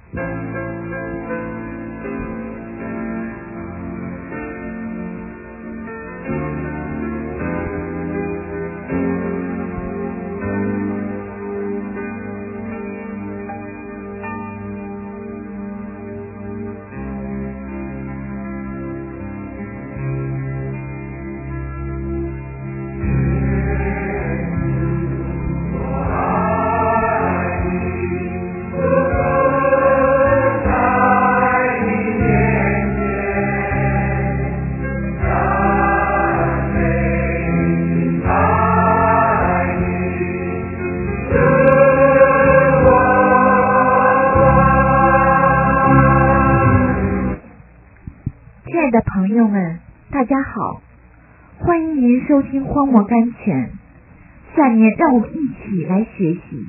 亲爱的朋友们，大家好，欢迎您收听荒漠甘泉。下面让我们一起来学习。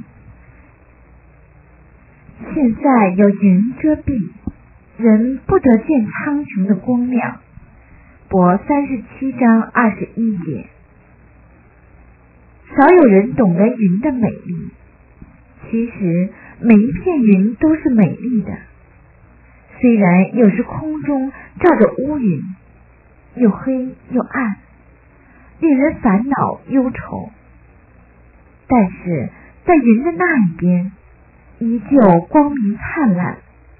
现在有云遮蔽，人不得见苍穹的光亮。箴37章21节。少有人懂得云的美丽，其实每一片云都是美丽的。虽然有时空中罩着乌云，又黑又暗，令人烦恼忧愁，但是在云的那一边依旧光明灿烂。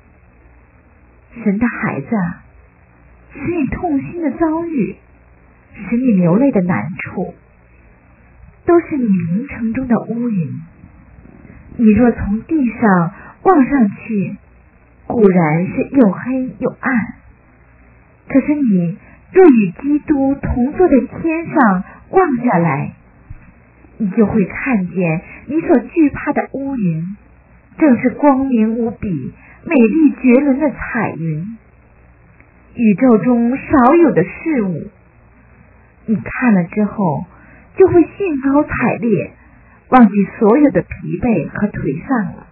神的孩子啊，使你痛心的遭遇，使你流泪的难处，都是你灵城中的乌云。你若从地上望上去，固然是又黑又暗，可是你若与基督同坐在天上望下来，你就会看见你所惧怕的乌云正是光明无比、美丽绝伦的彩云，宇宙中少有的事物。你看了之后就会兴高采烈，忘记所有的疲惫和颓丧了。